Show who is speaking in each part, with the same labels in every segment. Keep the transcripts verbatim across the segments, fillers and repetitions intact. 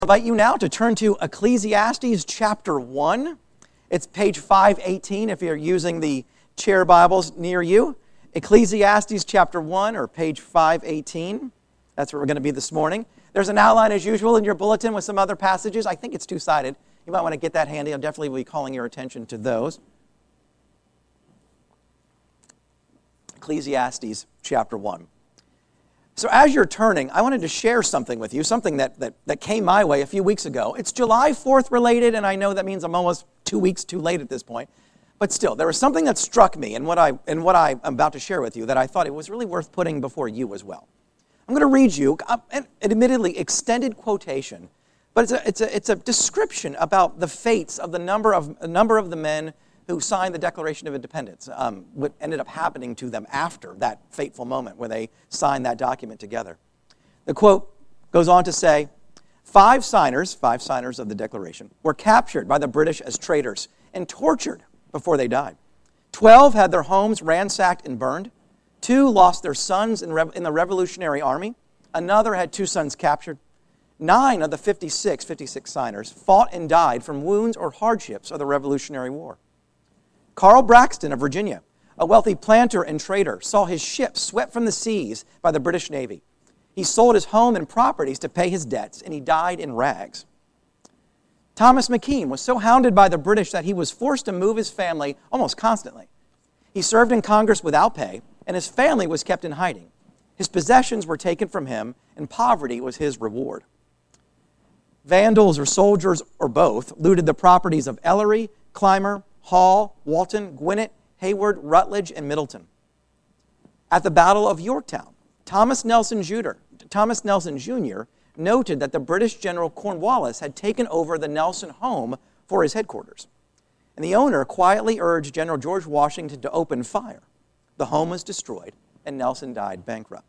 Speaker 1: I invite you now to turn to Ecclesiastes chapter one. It's page five eighteen if you're using the chair Bibles near you. Ecclesiastes chapter one or page five eighteen. That's where we're going to be this morning. There's an outline as usual in your bulletin with some other passages. I think it's two-sided. You might want to get that handy. I'll definitely be calling your attention to those. Ecclesiastes chapter one. So as you're turning, I wanted to share something with you, something that, that, that came my way a few weeks ago. It's July fourth related, and I know that means I'm almost two weeks too late at this point. But still, there was something that struck me in what, I, in what I'm about to share with you that I thought it was really worth putting before you as well. I'm going to read you an admittedly extended quotation, but it's a, it's a, it's a description about the fates of the number of, a number of the men who signed the Declaration of Independence, um, what ended up happening to them after that fateful moment where they signed that document together. The quote goes on to say, five signers, five signers of the Declaration, were captured by the British as traitors and tortured before they died. Twelve had their homes ransacked and burned. Two lost their sons in, rev- in the Revolutionary Army. Another had two sons captured. Nine of the fifty-six, fifty-six signers fought and died from wounds or hardships of the Revolutionary War. Carl Braxton of Virginia, a wealthy planter and trader, saw his ship swept from the seas by the British Navy. He sold his home and properties to pay his debts, and he died in rags. Thomas McKean was so hounded by the British that he was forced to move his family almost constantly. He served in Congress without pay, and his family was kept in hiding. His possessions were taken from him, and poverty was his reward. Vandals or soldiers or both looted the properties of Ellery, Clymer, Hall, Walton, Gwinnett, Hayward, Rutledge, and Middleton. At the Battle of Yorktown, Thomas Nelson Junior Thomas Nelson Junior noted that the British General Cornwallis had taken over the Nelson home for his headquarters. And the owner quietly urged General George Washington to open fire. The home was destroyed, and Nelson died bankrupt.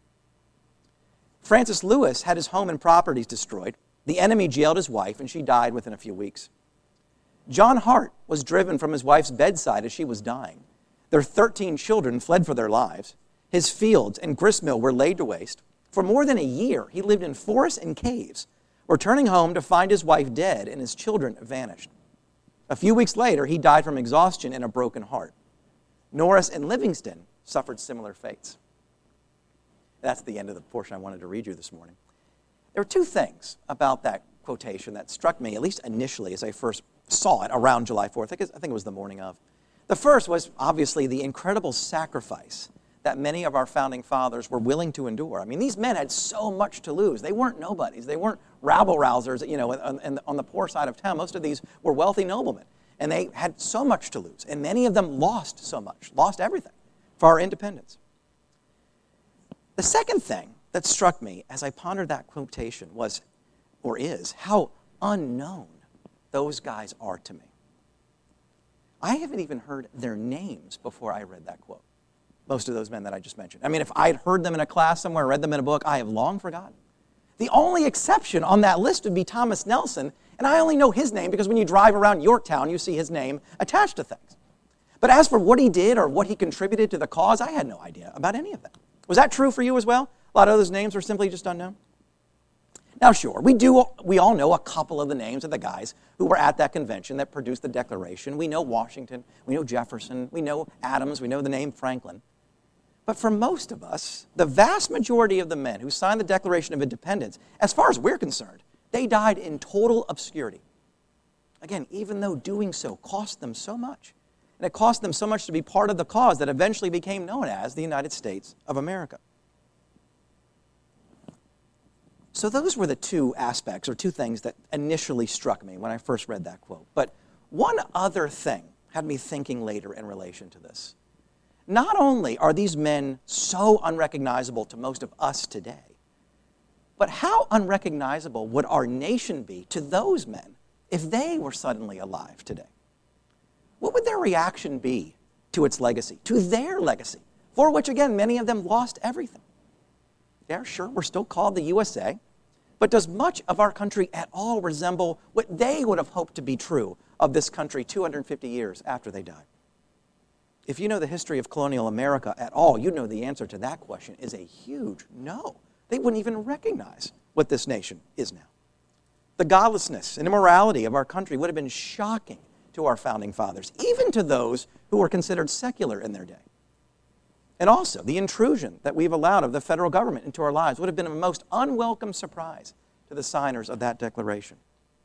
Speaker 1: Francis Lewis had his home and properties destroyed. The enemy jailed his wife, and she died within a few weeks. John Hart was driven from his wife's bedside as she was dying. Their thirteen children fled for their lives. His fields and gristmill were laid to waste. For more than a year, he lived in forests and caves, returning home to find his wife dead and his children vanished. A few weeks later, he died from exhaustion and a broken heart. Norris and Livingston suffered similar fates. That's the end of the portion I wanted to read you this morning. There were two things about that quotation that struck me, at least initially, as I first saw it around July fourth. I think it was the morning of. The first was obviously the incredible sacrifice that many of our founding fathers were willing to endure. I mean, these men had so much to lose. They weren't nobodies. They weren't rabble-rousers, you know, on, on the poor side of town. Most of these were wealthy noblemen, and they had so much to lose. And many of them lost so much, lost everything for our independence. The second thing that struck me as I pondered that quotation was, or is, how unknown those guys are to me. I haven't even heard their names before I read that quote. Most of those men that I just mentioned. I mean, if I'd heard them in a class somewhere, read them in a book, I have long forgotten. The only exception on that list would be Thomas Nelson, and I only know his name because when you drive around Yorktown, you see his name attached to things. But as for what he did or what he contributed to the cause, I had no idea about any of that. Was that true for you as well? A lot of those names were simply just unknown? Now, sure, we do. We all know a couple of the names of the guys who were at that convention that produced the Declaration. We know Washington, we know Jefferson, we know Adams, we know the name Franklin. But for most of us, the vast majority of the men who signed the Declaration of Independence, as far as we're concerned, they died in total obscurity. Again, even though doing so cost them so much. And it cost them so much to be part of the cause that eventually became known as the United States of America. So those were the two aspects, or two things that initially struck me when I first read that quote. But one other thing had me thinking later in relation to this. Not only are these men so unrecognizable to most of us today, but how unrecognizable would our nation be to those men if they were suddenly alive today? What would their reaction be to its legacy, to their legacy, for which, again, many of them lost everything? Yeah, sure, we're still called the U S A, but does much of our country at all resemble what they would have hoped to be true of this country two hundred fifty years after they died? If you know the history of colonial America at all, you know the answer to that question is a huge no. They wouldn't even recognize what this nation is now. The godlessness and immorality of our country would have been shocking to our founding fathers, even to those who were considered secular in their day. And also, the intrusion that we've allowed of the federal government into our lives would have been a most unwelcome surprise to the signers of that declaration.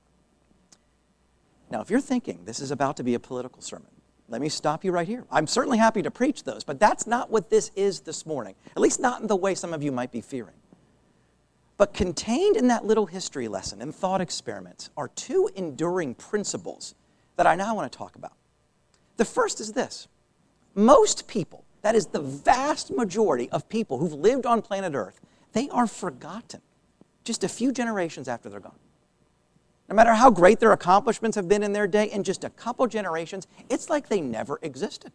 Speaker 1: Now, if you're thinking this is about to be a political sermon, let me stop you right here. I'm certainly happy to preach those, but that's not what this is this morning, at least not in the way some of you might be fearing. But contained in that little history lesson and thought experiments are two enduring principles that I now want to talk about. The first is this. Most people, that is the vast majority of people who've lived on planet Earth, they are forgotten just a few generations after they're gone. No matter how great their accomplishments have been in their day, in just a couple generations, it's like they never existed.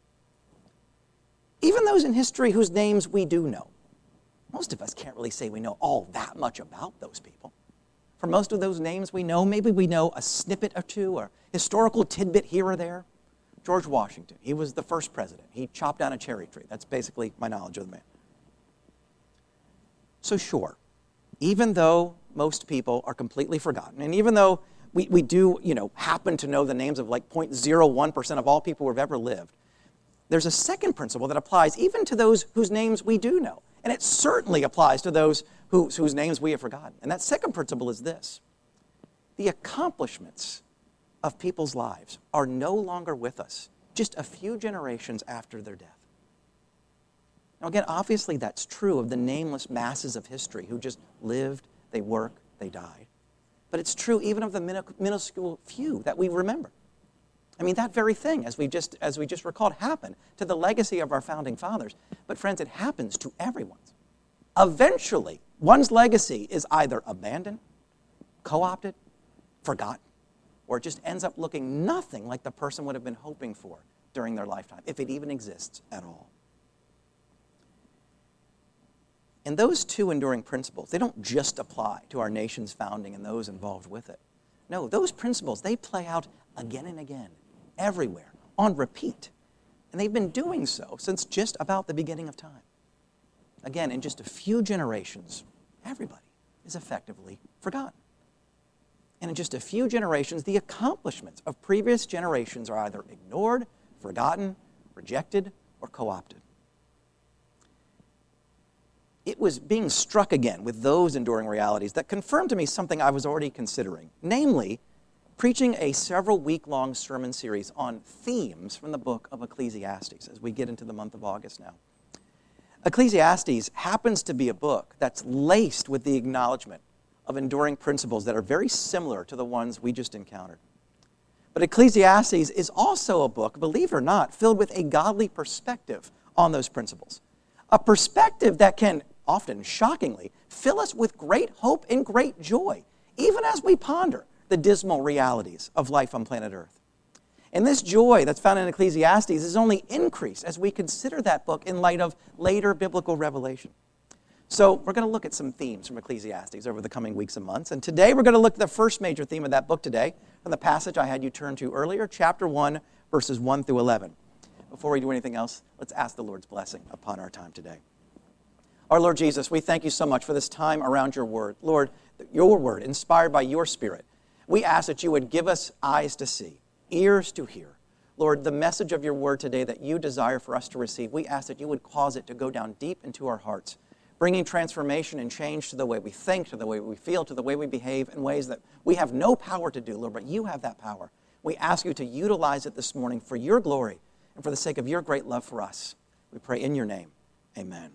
Speaker 1: Even those in history whose names we do know. Most of us can't really say we know all that much about those people. For most of those names we know, maybe we know a snippet or two, or historical tidbit here or there. George Washington, he was the first president. He chopped down a cherry tree. That's basically my knowledge of the man. So sure, even though most people are completely forgotten, and even though we, we do, you know, happen to know the names of like zero point zero one percent of all people who have ever lived, there's a second principle that applies even to those whose names we do know. And it certainly applies to those who, whose names we have forgotten. And that second principle is this. The accomplishments of people's lives are no longer with us just a few generations after their death. Now again, obviously that's true of the nameless masses of history who just lived, they worked, they died. But it's true even of the minuscule few that we remember. I mean, that very thing, as we just as we just recalled, happened to the legacy of our founding fathers. But friends, it happens to everyone. Eventually, one's legacy is either abandoned, co-opted, forgotten, or it just ends up looking nothing like the person would have been hoping for during their lifetime, if it even exists at all. And those two enduring principles, they don't just apply to our nation's founding and those involved with it. No, those principles, they play out again and again, everywhere, on repeat. And they've been doing so since just about the beginning of time. Again, in just a few generations, everybody is effectively forgotten. And in just a few generations, the accomplishments of previous generations are either ignored, forgotten, rejected, or co-opted. It was being struck again with those enduring realities that confirmed to me something I was already considering, namely, preaching a several week-long sermon series on themes from the book of Ecclesiastes as we get into the month of August now. Ecclesiastes happens to be a book that's laced with the acknowledgement of enduring principles that are very similar to the ones we just encountered. But Ecclesiastes is also a book, believe it or not, filled with a godly perspective on those principles. A perspective that can, often shockingly, fill us with great hope and great joy, even as we ponder the dismal realities of life on planet Earth. And this joy that's found in Ecclesiastes is only increased as we consider that book in light of later biblical revelation. So we're going to look at some themes from Ecclesiastes over the coming weeks and months. And today we're going to look at the first major theme of that book today, from the passage I had you turn to earlier, chapter one, verses one through eleven. Before we do anything else, let's ask the Lord's blessing upon our time today. Our Lord Jesus, we thank you so much for this time around your word. Lord, your word, inspired by your Spirit, we ask that you would give us eyes to see, ears to hear. Lord, the message of your word today that you desire for us to receive, we ask that you would cause it to go down deep into our hearts, bringing transformation and change to the way we think, to the way we feel, to the way we behave in ways that we have no power to do, Lord, but you have that power. We ask you to utilize it this morning for your glory and for the sake of your great love for us. We pray in your name. Amen.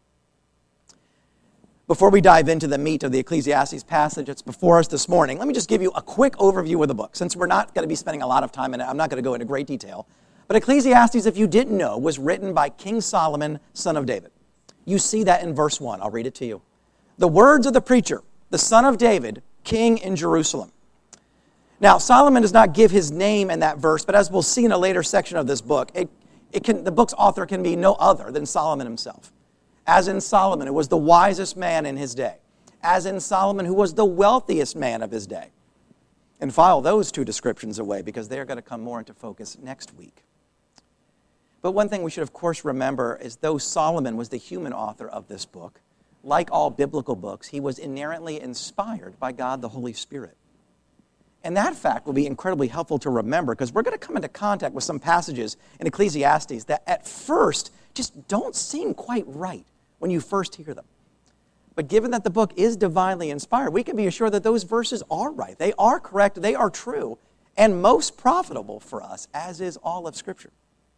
Speaker 1: Before we dive into the meat of the Ecclesiastes passage that's before us this morning, let me just give you a quick overview of the book. Since we're not going to be spending a lot of time in it, I'm not going to go into great detail. But Ecclesiastes, if you didn't know, was written by King Solomon, son of David. You see that in verse one. I'll read it to you. The words of the preacher, the son of David, king in Jerusalem. Now, Solomon does not give his name in that verse, but as we'll see in a later section of this book, it, it can, the book's author can be no other than Solomon himself. As in Solomon, who was the wisest man in his day. As in Solomon, who was the wealthiest man of his day. And file those two descriptions away because they are going to come more into focus next week. But one thing we should, of course, remember is though Solomon was the human author of this book, like all biblical books, he was inerrantly inspired by God the Holy Spirit. And that fact will be incredibly helpful to remember because we're going to come into contact with some passages in Ecclesiastes that at first just don't seem quite right when you first hear them. But given that the book is divinely inspired, we can be assured that those verses are right. They are correct, they are true, and most profitable for us, as is all of Scripture.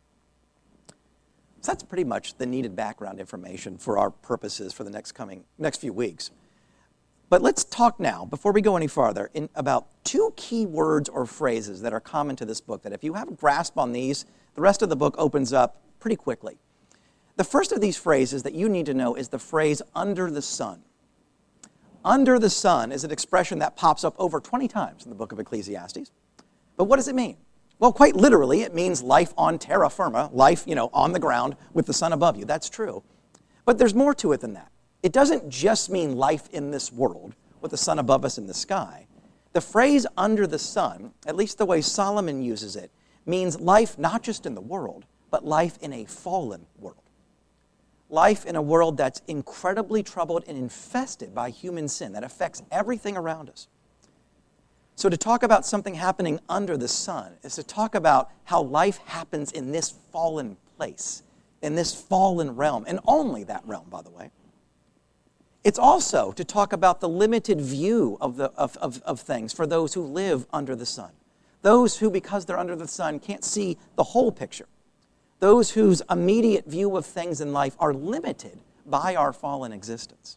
Speaker 1: So that's pretty much the needed background information for our purposes for the next coming next few weeks. But let's talk now, before we go any farther, in about two key words or phrases that are common to this book, that if you have a grasp on these, the rest of the book opens up pretty quickly. The first of these phrases that you need to know is the phrase, under the sun. Under the sun is an expression that pops up over twenty times in the book of Ecclesiastes. But what does it mean? Well, quite literally, it means life on terra firma, life, you know, on the ground with the sun above you. That's true. But there's more to it than that. It doesn't just mean life in this world with the sun above us in the sky. The phrase under the sun, at least the way Solomon uses it, means life not just in the world, but life in a fallen world. Life in a world that's incredibly troubled and infested by human sin that affects everything around us. So to talk about something happening under the sun is to talk about how life happens in this fallen place, in this fallen realm, and only that realm, by the way. It's also to talk about the limited view of, the, of, of, of things for those who live under the sun. Those who, because they're under the sun, can't see the whole picture. Those whose immediate view of things in life are limited by our fallen existence.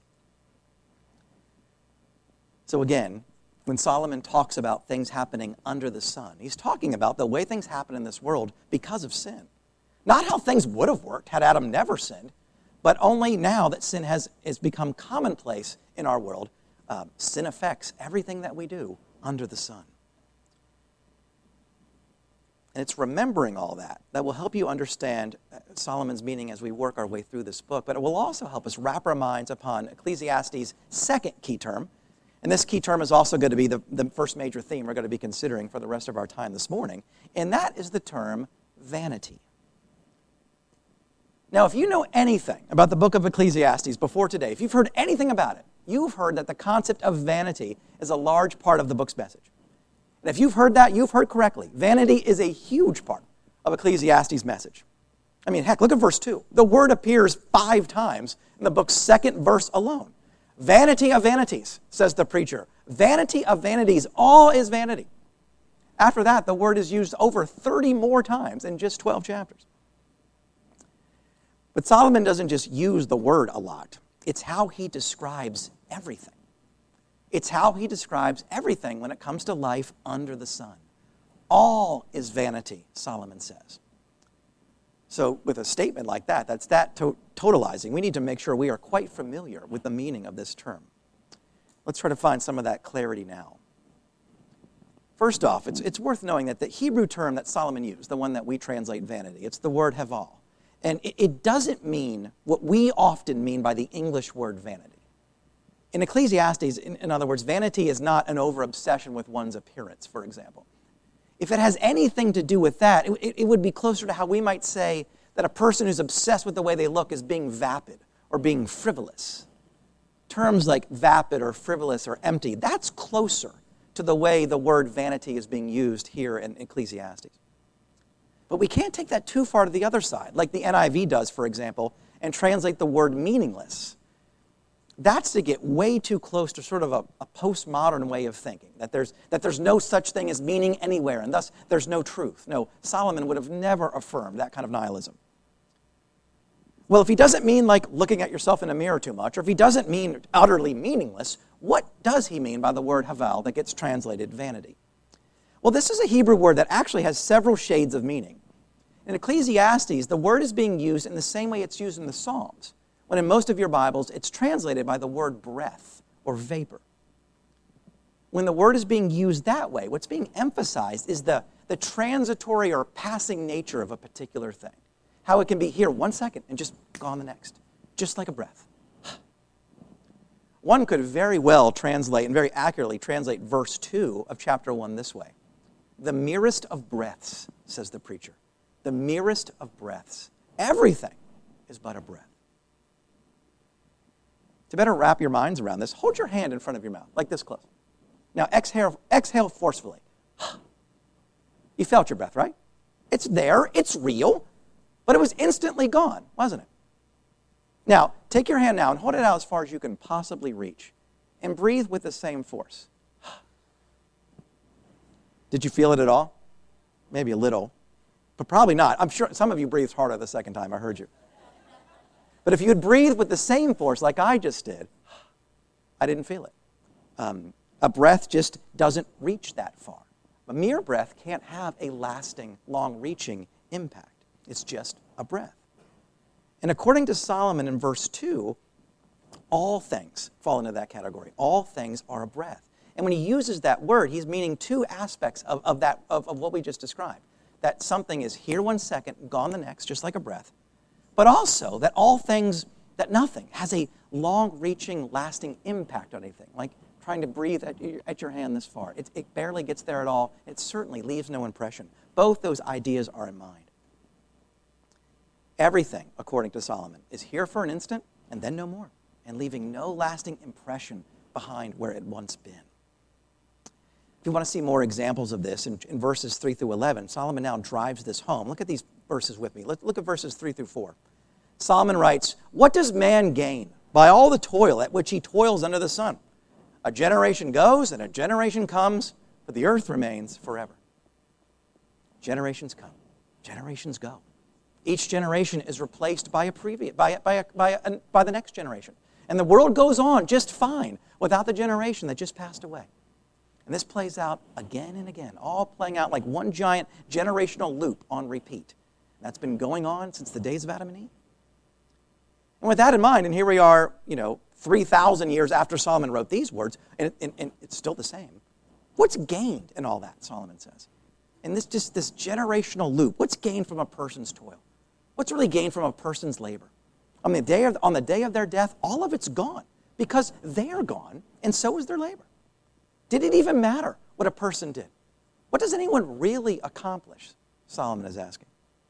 Speaker 1: So again, when Solomon talks about things happening under the sun, he's talking about the way things happen in this world because of sin. Not how things would have worked had Adam never sinned, but only now that sin has, has become commonplace in our world, uh, sin affects everything that we do under the sun. And it's remembering all that that will help you understand Solomon's meaning as we work our way through this book, but it will also help us wrap our minds upon Ecclesiastes' second key term. And this key term is also going to be the, the first major theme we're going to be considering for the rest of our time this morning, and that is the term vanity. Now, if you know anything about the book of Ecclesiastes before today, if you've heard anything about it, you've heard that the concept of vanity is a large part of the book's message. And if you've heard that, you've heard correctly. Vanity is a huge part of Ecclesiastes' message. I mean, heck, look at verse two. The word appears five times in the book's second verse alone. Vanity of vanities, says the preacher. Vanity of vanities, all is vanity. After that, the word is used over thirty more times in just twelve chapters. But Solomon doesn't just use the word a lot. It's how he describes everything. It's how he describes everything when it comes to life under the sun. All is vanity, Solomon says. So with a statement like that, that's that to- totalizing, we need to make sure we are quite familiar with the meaning of this term. Let's try to find some of that clarity now. First off, it's, it's worth knowing that the Hebrew term that Solomon used, the one that we translate vanity, it's the word heval. And it, it doesn't mean what we often mean by the English word vanity. In Ecclesiastes, in, in other words, vanity is not an over-obsession with one's appearance, for example. If it has anything to do with that, it, it would be closer to how we might say that a person who's obsessed with the way they look is being vapid or being frivolous. Terms like vapid or frivolous or empty, that's closer to the way the word vanity is being used here in Ecclesiastes. But we can't take that too far to the other side, like the N I V does, for example, and translate the word meaningless. That's to get way too close to sort of a, a postmodern way of thinking, that there's, that there's no such thing as meaning anywhere, and thus there's no truth. No, Solomon would have never affirmed that kind of nihilism. Well, if he doesn't mean like looking at yourself in a mirror too much, or if he doesn't mean utterly meaningless, what does he mean by the word haval that gets translated vanity? Well, this is a Hebrew word that actually has several shades of meaning. In Ecclesiastes, the word is being used in the same way it's used in the Psalms, when in most of your Bibles, it's translated by the word breath or vapor. When the word is being used that way, what's being emphasized is the, the transitory or passing nature of a particular thing. How it can be here one second and just gone the next, just like a breath. One could very well translate and very accurately translate verse two of chapter one this way. The merest of breaths, says the preacher. The merest of breaths. Everything is but a breath. To better wrap your minds around this, hold your hand in front of your mouth, like this close. Now exhale, exhale forcefully. You felt your breath, right? It's there, it's real, but it was instantly gone, wasn't it? Now, take your hand now and hold it out as far as you can possibly reach, and breathe with the same force. Did you feel it at all? Maybe a little, but probably not. I'm sure some of you breathed harder the second time, I heard you. But if you had breathed with the same force like I just did, I didn't feel it. Um, a breath just doesn't reach that far. A mere breath can't have a lasting, long-reaching impact. It's just a breath. And according to Solomon in verse two, all things fall into that category. All things are a breath. And when he uses that word, he's meaning two aspects of, of, that, of, of what we just described. That something is here one second, gone the next, just like a breath. But also that all things, that nothing has a long-reaching, lasting impact on anything. Like trying to breathe at your, at your hand this far. It, it barely gets there at all. It certainly leaves no impression. Both those ideas are in mind. Everything, according to Solomon, is here for an instant and then no more, and leaving no lasting impression behind where it once been. If you want to see more examples of this, in, in verses three through eleven, Solomon now drives this home. Look at these verses with me. Look, look at verses three through four. Solomon writes, "What does man gain by all the toil at which he toils under the sun? A generation goes and a generation comes, but the earth remains forever." Generations come, generations go. Each generation is replaced by a previous, by, by, a, by, a, by the next generation. And the world goes on just fine without the generation that just passed away. And this plays out again and again, all playing out like one giant generational loop on repeat. That's been going on since the days of Adam and Eve. And with that in mind, and here we are, you know, three thousand years after Solomon wrote these words, and, and, and it's still the same. What's gained in all that, Solomon says? In this just this generational loop, what's gained from a person's toil? What's really gained from a person's labor? On the day of, on the day of their death, all of it's gone because they're gone, and so is their labor. Did it even matter what a person did? What does anyone really accomplish? Solomon is asking.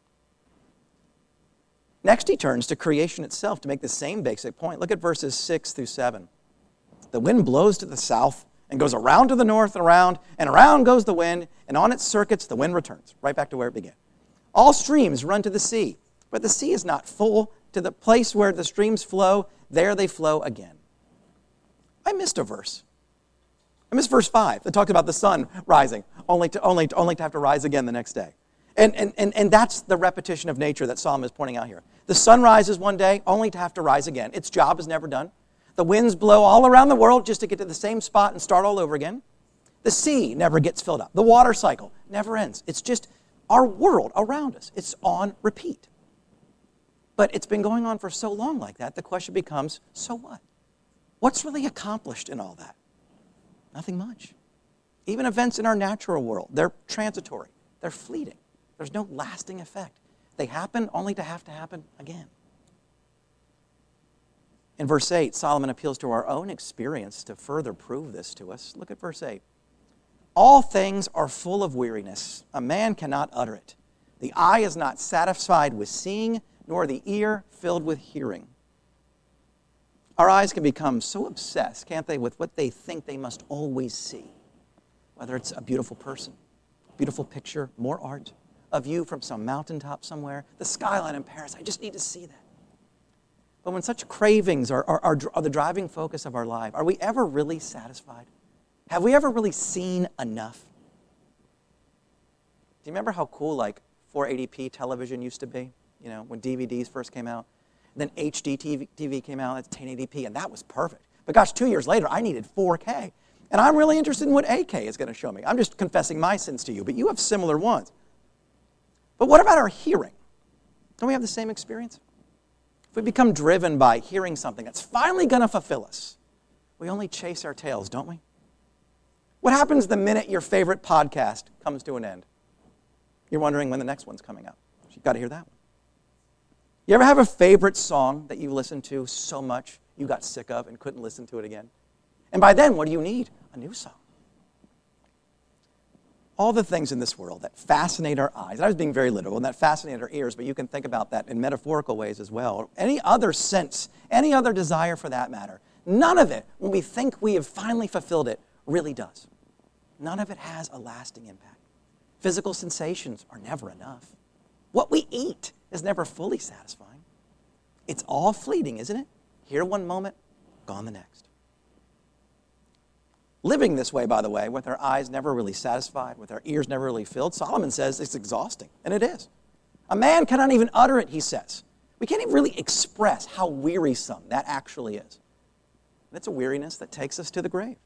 Speaker 1: Next, he turns to creation itself to make the same basic point. Look at verses six through seven. The wind blows to the south and goes around to the north and around, and around goes the wind, and on its circuits the wind returns, right back to where it began. All streams run to the sea, but the sea is not full. To the place where the streams flow, there they flow again. I missed a verse. I missed verse five that talks about the sun rising, only to, only, to, only to have to rise again the next day. And, and, and, and that's the repetition of nature that Solomon is pointing out here. The sun rises one day, only to have to rise again. Its job is never done. The winds blow all around the world just to get to the same spot and start all over again. The sea never gets filled up. The water cycle never ends. It's just our world around us. It's on repeat. But it's been going on for so long like that, the question becomes, so what? What's really accomplished in all that? Nothing much. Even events in our natural world, they're transitory. They're fleeting. There's no lasting effect. They happen only to have to happen again. In verse eight, Solomon appeals to our own experience to further prove this to us. Look at verse eight. All things are full of weariness. A man cannot utter it. The eye is not satisfied with seeing, nor the ear filled with hearing. Our eyes can become so obsessed, can't they, with what they think they must always see. Whether it's a beautiful person, beautiful picture, more art, a view from some mountaintop somewhere, the skyline in Paris. I just need to see that. But when such cravings are, are, are, are the driving focus of our life, are we ever really satisfied? Have we ever really seen enough? Do you remember how cool like four eighty p television used to be? You know, when D V Ds first came out. And then H D T V came out, that's ten eighty p, and that was perfect. But gosh, two years later, I needed four K. And I'm really interested in what eight K is going to show me. I'm just confessing my sins to you, but you have similar ones. But what about our hearing? Don't we have the same experience? If we become driven by hearing something that's finally going to fulfill us, we only chase our tails, don't we? What happens the minute your favorite podcast comes to an end? You're wondering when the next one's coming out. You've got to hear that one. You ever have a favorite song that you listened to so much you got sick of and couldn't listen to it again? And by then, what do you need? A new song. All the things in this world that fascinate our eyes, and I was being very literal, and that fascinate our ears, but you can think about that in metaphorical ways as well. Any other sense, any other desire for that matter, None of it, when we think we have finally fulfilled it, really does. None of it has a lasting impact. Physical sensations are never enough. What we eat is never fully satisfying. It's all fleeting, isn't it? Here one moment, gone the next. Living this way, by the way, with our eyes never really satisfied, with our ears never really filled, Solomon says it's exhausting, and it is. A man cannot even utter it, he says. We can't even really express how wearisome that actually is. And it's a weariness that takes us to the grave.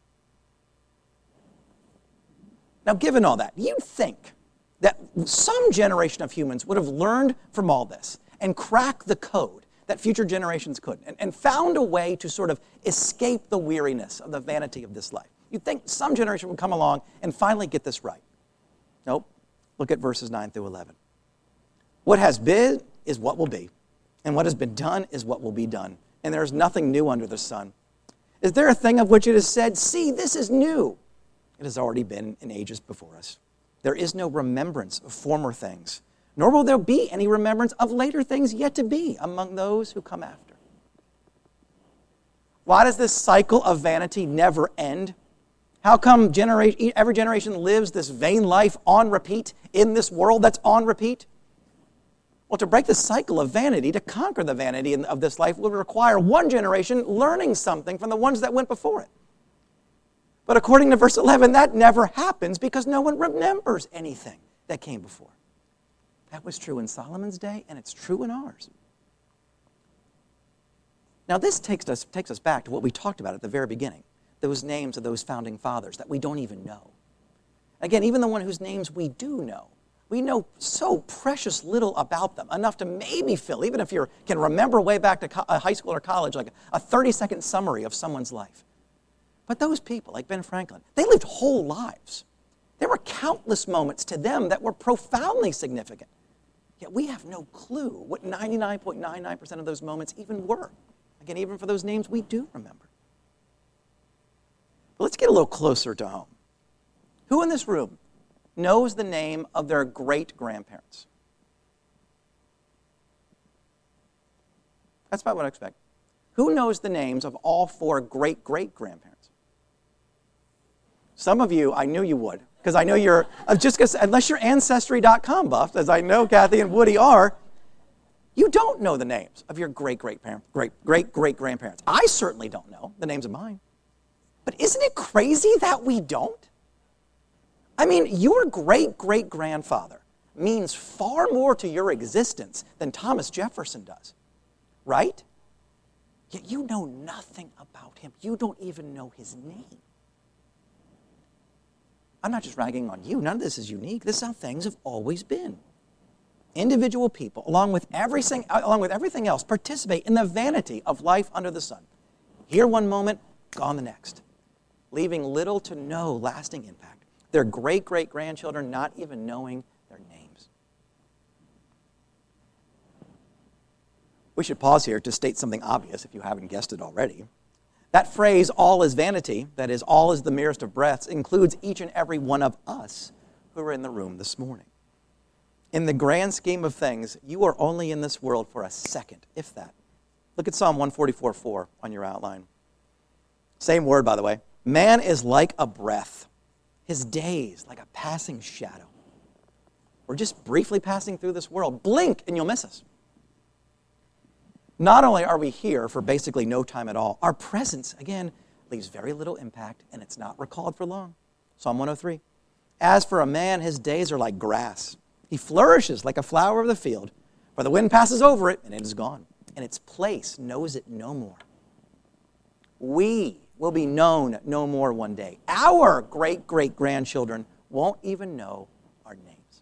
Speaker 1: Now, given all that, you'd think that some generation of humans would have learned from all this and cracked the code that future generations couldn't, and, and found a way to sort of escape the weariness of the vanity of this life. You'd think some generation would come along and finally get this right. Nope. Look at verses nine through eleven. What has been is what will be, and what has been done is what will be done, and there is nothing new under the sun. Is there a thing of which it is said, see, this is new? It has already been in ages before us. There is no remembrance of former things, nor will there be any remembrance of later things yet to be among those who come after. Why does this cycle of vanity never end? How come genera- every generation lives this vain life on repeat in this world that's on repeat? Well, to break the cycle of vanity, to conquer the vanity of this life, will require one generation learning something from the ones that went before it. But according to verse eleven, that never happens because no one remembers anything that came before. That was true in Solomon's day, and it's true in ours. Now, this takes us, takes us back to what we talked about at the very beginning, those names of those founding fathers that we don't even know. Again, even the one whose names we do know, we know so precious little about them, enough to maybe fill, even if you can remember way back to co- high school or college, like a thirty-second summary of someone's life. But those people, like Ben Franklin, they lived whole lives. There were countless moments to them that were profoundly significant. Yet we have no clue what ninety-nine point nine nine percent of those moments even were. Again, even for those names we do remember. But let's get a little closer to home. Who in this room knows the name of their great-grandparents? That's about what I expect. Who knows the names of all four great-great-grandparents? Some of you, I knew you would, because I know you're, just because, unless you're Ancestry dot com buffed, as I know Kathy and Woody are, you don't know the names of your great-great-parents, great-great-great-grandparents. I certainly don't know the names of mine. But isn't it crazy that we don't? I mean, your great-great-grandfather means far more to your existence than Thomas Jefferson does, right? Yet you know nothing about him. You don't even know his name. I'm not just ragging on you. None of this is unique. This is how things have always been. Individual people, along with everything, along with everything else, participate in the vanity of life under the sun. Here one moment, gone the next, leaving little to no lasting impact. Their great-great-grandchildren not even knowing their names. We should pause here to state something obvious if you haven't guessed it already. That phrase, all is vanity, that is, all is the merest of breaths, includes each and every one of us who are in the room this morning. In the grand scheme of things, you are only in this world for a second, if that. Look at Psalm one forty-four four on your outline. Same word, by the way. Man is like a breath. His days like a passing shadow. We're just briefly passing through this world. Blink and you'll miss us. Not only are we here for basically no time at all, our presence, again, leaves very little impact, and it's not recalled for long. Psalm one oh three. As for a man, his days are like grass. He flourishes like a flower of the field, for the wind passes over it, and it is gone, and its place knows it no more. We will be known no more one day. Our great-great-grandchildren won't even know our names.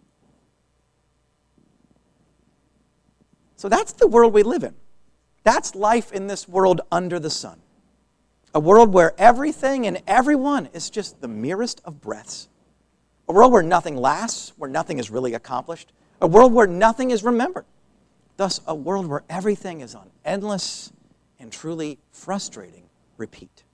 Speaker 1: So that's the world we live in. That's life in this world under the sun. A world where everything and everyone is just the merest of breaths. A world where nothing lasts, where nothing is really accomplished. A world where nothing is remembered. Thus, a world where everything is on endless and truly frustrating repeat.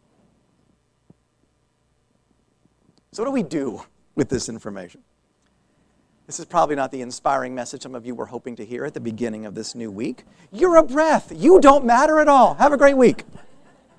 Speaker 1: So what do we do with this information? This is probably not the inspiring message some of you were hoping to hear at the beginning of this new week. You're a breath. You don't matter at all. Have a great week.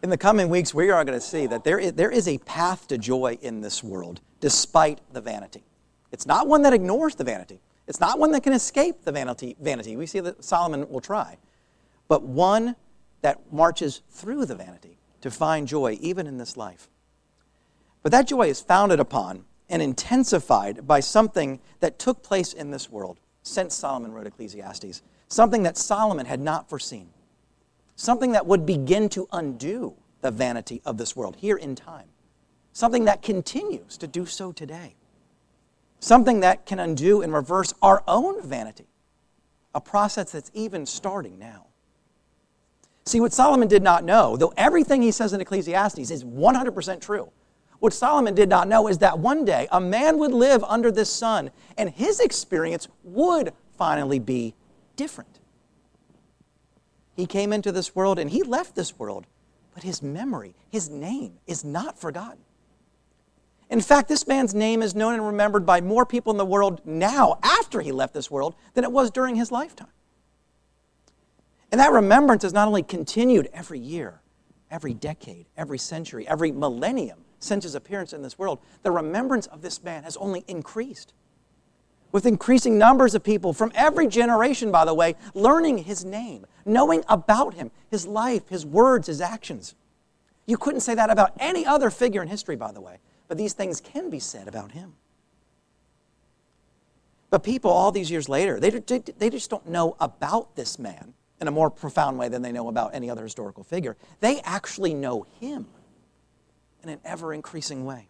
Speaker 1: In the coming weeks, we are going to see that there is, there is a path to joy in this world, despite the vanity. It's not one that ignores the vanity. It's not one that can escape the vanity. vanity. We see that Solomon will try. But one that marches through the vanity to find joy, even in this life. But that joy is founded upon and intensified by something that took place in this world since Solomon wrote Ecclesiastes. Something that Solomon had not foreseen. Something that would begin to undo the vanity of this world here in time. Something that continues to do so today. Something that can undo and reverse our own vanity. A process that's even starting now. See, what Solomon did not know, though everything he says in Ecclesiastes is one hundred percent true, what Solomon did not know is that one day a man would live under this sun and his experience would finally be different. He came into this world and he left this world, but his memory, his name, is not forgotten. In fact, this man's name is known and remembered by more people in the world now, after he left this world, than it was during his lifetime. And that remembrance has not only continued every year, every decade, every century, every millennium since his appearance in this world, the remembrance of this man has only increased. With increasing numbers of people from every generation, by the way, learning his name, knowing about him, his life, his words, his actions. You couldn't say that about any other figure in history, by the way, but these things can be said about him. But people all these years later, they, they just don't know about this man in a more profound way than they know about any other historical figure. They actually know him in an ever-increasing way.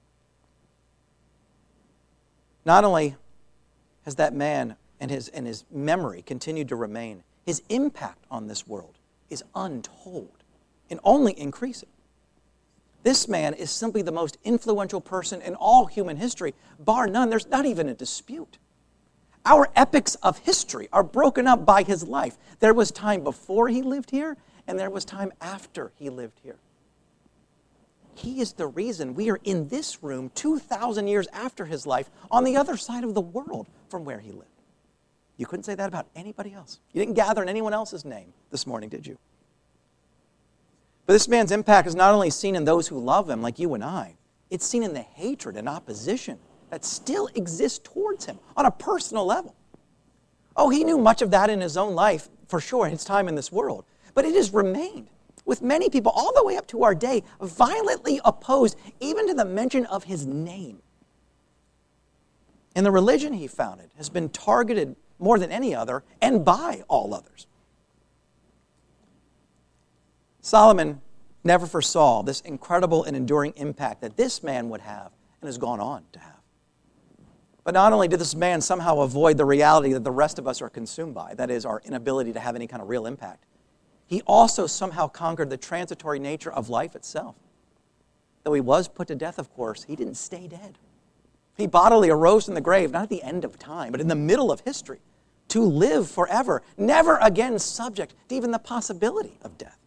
Speaker 1: Not only has that man and his, and his memory continued to remain, his impact on this world is untold and only increasing. This man is simply the most influential person in all human history, bar none. There's not even a dispute. Our epics of history are broken up by his life. There was time before he lived here, and there was time after he lived here. He is the reason we are in this room two thousand years after his life on the other side of the world from where he lived. You couldn't say that about anybody else. You didn't gather in anyone else's name this morning, did you? But this man's impact is not only seen in those who love him, like you and I. It's seen in the hatred and opposition that still exists towards him on a personal level. Oh, he knew much of that in his own life, for sure, in his time in this world. But it has remained, with many people all the way up to our day, violently opposed even to the mention of his name. And the religion he founded has been targeted more than any other and by all others. Solomon never foresaw this incredible and enduring impact that this man would have and has gone on to have. But not only did this man somehow avoid the reality that the rest of us are consumed by, that is, our inability to have any kind of real impact, he also somehow conquered the transitory nature of life itself. Though he was put to death, of course, he didn't stay dead. He bodily arose from the grave, not at the end of time, but in the middle of history, to live forever, never again subject to even the possibility of death.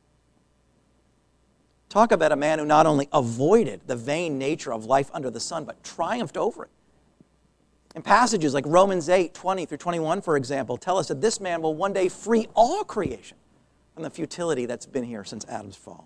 Speaker 1: Talk about a man who not only avoided the vain nature of life under the sun, but triumphed over it. And passages like Romans eight, twenty through twenty-one, for example, tell us that this man will one day free all creation from the futility that's been here since Adam's fall.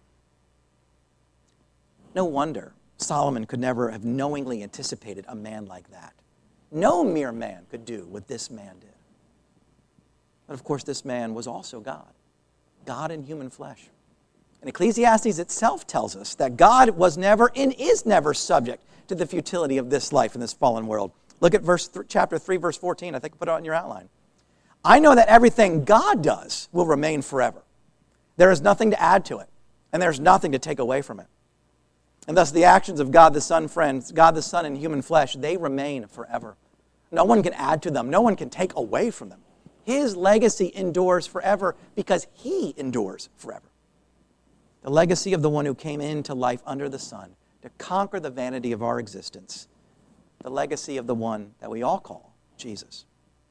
Speaker 1: No wonder Solomon could never have knowingly anticipated a man like that. No mere man could do what this man did. But of course, this man was also God, God in human flesh. And Ecclesiastes itself tells us that God was never and is never subject to the futility of this life in this fallen world. Look at verse th- chapter three, verse fourteen. I think I put it on your outline. I know that everything God does will remain forever. There is nothing to add to it, and there's nothing to take away from it. And thus the actions of God the Son, friends, God the Son in human flesh, they remain forever. No one can add to them. No one can take away from them. His legacy endures forever because he endures forever. The legacy of the one who came into life under the sun to conquer the vanity of our existence. The legacy of the one that we all call Jesus.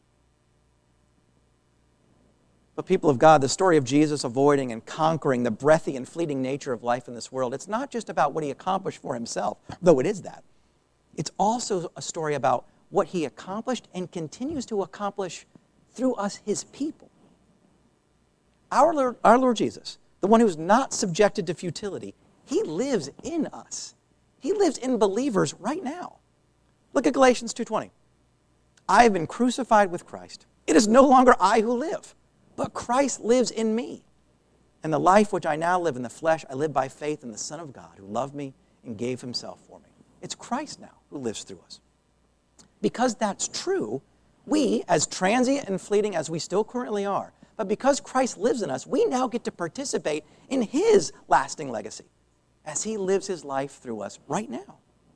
Speaker 1: But people of God, the story of Jesus avoiding and conquering the breathy and fleeting nature of life in this world, it's not just about what he accomplished for himself, though it is that. It's also a story about what he accomplished and continues to accomplish through us, his people. Our Lord, our Lord Jesus the one who's not subjected to futility, he lives in us. He lives in believers right now. Look at Galatians two twenty. I have been crucified with Christ. It is no longer I who live, but Christ lives in me. And the life which I now live in the flesh, I live by faith in the Son of God, who loved me and gave himself for me. It's Christ now who lives through us. Because that's true, we, as transient and fleeting as we still currently are, but because Christ lives in us, we now get to participate in his lasting legacy as he lives his life through us right now.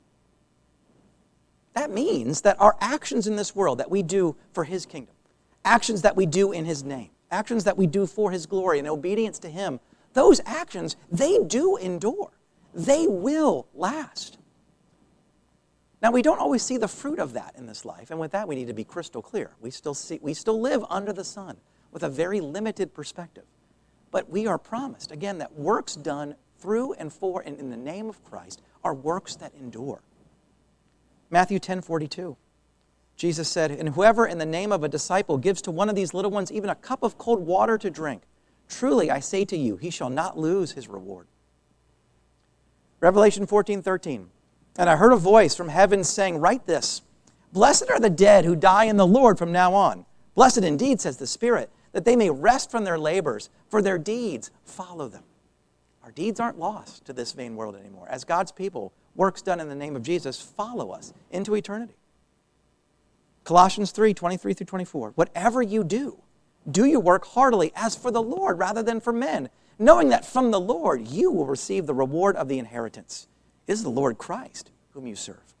Speaker 1: That means that our actions in this world that we do for his kingdom, actions that we do in his name, actions that we do for his glory and obedience to him, those actions, they do endure. They will last. Now, we don't always see the fruit of that in this life, and with that, we need to be crystal clear. We still see, we still live under the sun with a very limited perspective. But we are promised, again, that works done through and for and in the name of Christ are works that endure. Matthew ten forty-two. Jesus said, and whoever in the name of a disciple gives to one of these little ones even a cup of cold water to drink, truly I say to you, he shall not lose his reward. Revelation fourteen thirteen. And I heard a voice from heaven saying, write this, blessed are the dead who die in the Lord from now on. Blessed indeed, says the Spirit, that they may rest from their labors, for their deeds follow them. Our deeds aren't lost to this vain world anymore. As God's people, works done in the name of Jesus follow us into eternity. Colossians three twenty-three through twenty-four. Whatever you do, do your work heartily as for the Lord rather than for men, knowing that from the Lord you will receive the reward of the inheritance. It is the Lord Christ whom you serve.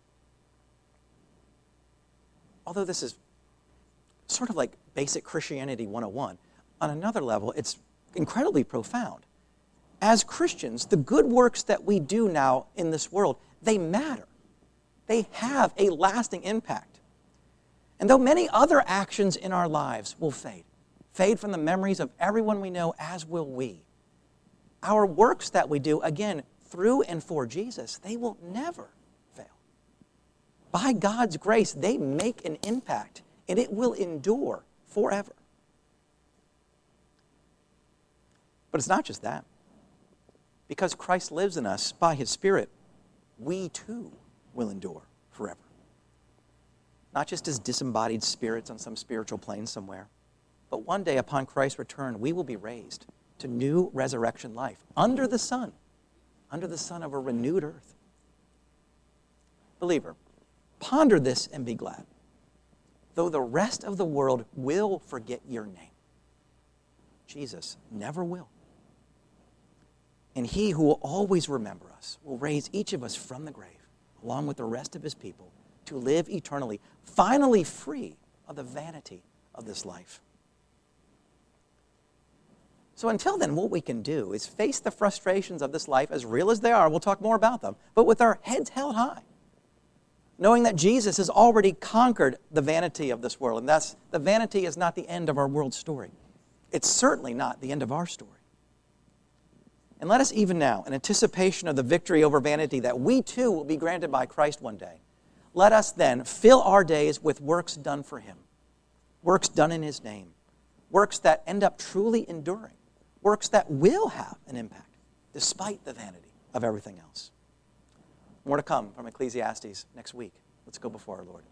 Speaker 1: Although this is sort of like basic Christianity one oh one, on another level, it's incredibly profound. As Christians, the good works that we do now in this world, they matter. They have a lasting impact. And though many other actions in our lives will fade, fade from the memories of everyone we know, as will we, our works that we do, again, through and for Jesus, they will never fail. By God's grace, they make an impact, and it will endure forever. But it's not just that. Because Christ lives in us by his Spirit, we too will endure forever. Not just as disembodied spirits on some spiritual plane somewhere, but one day upon Christ's return, we will be raised to new resurrection life under the sun, under the sun of a renewed earth. Believer, ponder this and be glad. Though the rest of the world will forget your name, Jesus never will. And he who will always remember us will raise each of us from the grave, along with the rest of his people, to live eternally, finally free of the vanity of this life. So until then, what we can do is face the frustrations of this life, as real as they are, we'll talk more about them, but with our heads held high, knowing that Jesus has already conquered the vanity of this world, and thus the vanity is not the end of our world's story. It's certainly not the end of our story. And let us even now, in anticipation of the victory over vanity that we too will be granted by Christ one day, let us then fill our days with works done for him, works done in his name, works that end up truly enduring, works that will have an impact despite the vanity of everything else. More to come from Ecclesiastes next week. Let's go before our Lord.